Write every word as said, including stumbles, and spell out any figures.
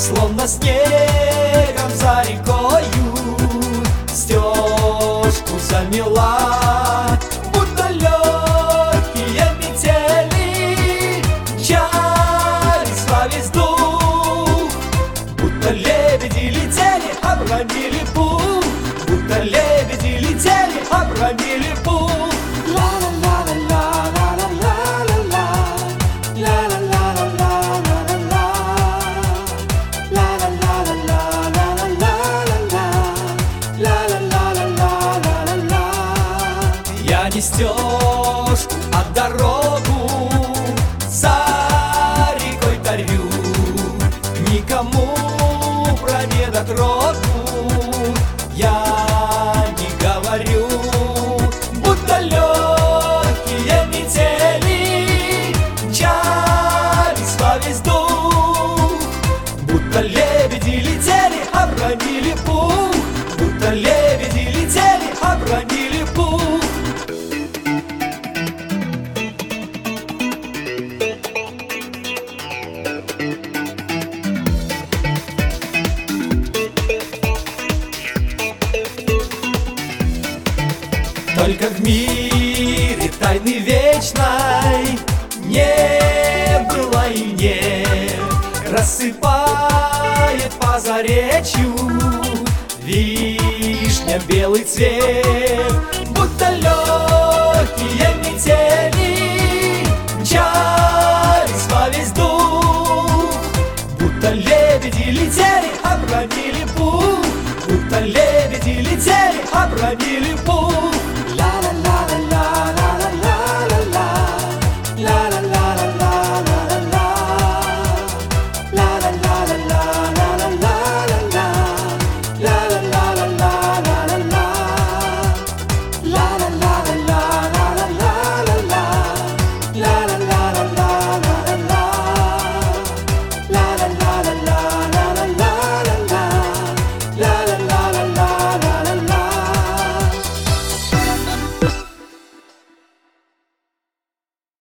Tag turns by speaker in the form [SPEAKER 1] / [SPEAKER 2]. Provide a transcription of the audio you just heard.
[SPEAKER 1] словно снегом за рекою стежку замела, будто легкие метели мчались во весь дух, будто лебеди летели, обронили пух, будто лебеди летели, обронили пух. Я не стежку, а дорогу за рекой тарю, никому про недотрогу я не говорю, будто легкие метели мчались во весь дух, будто лебеди летели, обронили пух, будто лебеди летели, обронили пух. Только в мире тайны вечной не было и нет, рассыпает по заречью вишня белый цвет, будто легкие метели мчались во весь дух, будто лебеди летели, обронили пух, будто лебеди летели, обронили пух.